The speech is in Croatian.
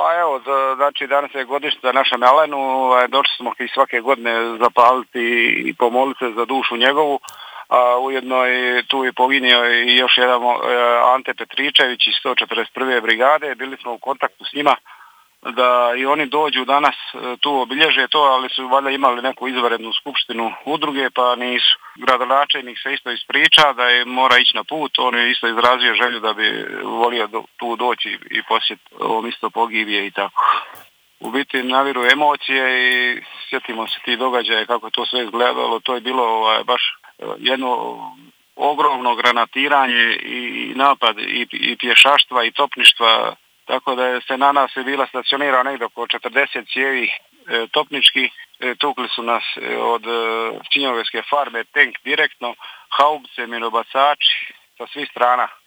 Pa evo, znači danas je godišnjica našem Alenu, došli smo i svake godine zapaliti i pomoliti se za dušu njegovu, a ujedno je tu i poginio i još jedan Ante Petričević iz 141. brigade, bili smo u kontaktu s njima da i oni dođu danas tu obilježe to, ali su valjda imali neku izvanrednu skupštinu udruge pa nisu. Gradonačelnik se isto ispriča da je mora ići na put, on je isto izrazio želju da bi volio tu doći i posjetiti ovom isto pogibije i tako. U biti naviru emocije i sjetimo se tih događaja kako to sve izgledalo, to je bilo baš jedno ogromno granatiranje i napad i pješaštva i topništva. Tako da je se na nas je bila stacionirana negdje oko 40 cijevi topnički. Tukli su nas od Činjogojske farme, tank direktno, haubice, minobacači sa svih strana.